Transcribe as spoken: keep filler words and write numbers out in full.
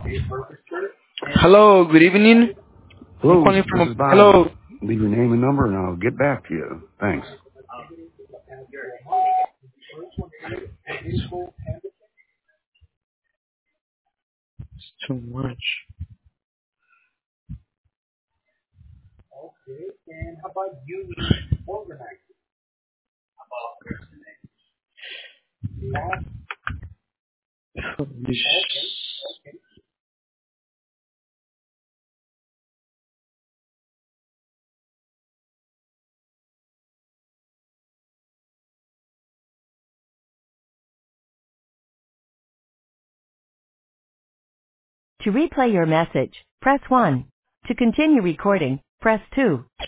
Hello, good evening. I'm Hello, calling this from. is Bob. Hello. Leave your name and number and I'll get back to you. Thanks. It's too much. This- To replay your message, press one. To continue recording, press two.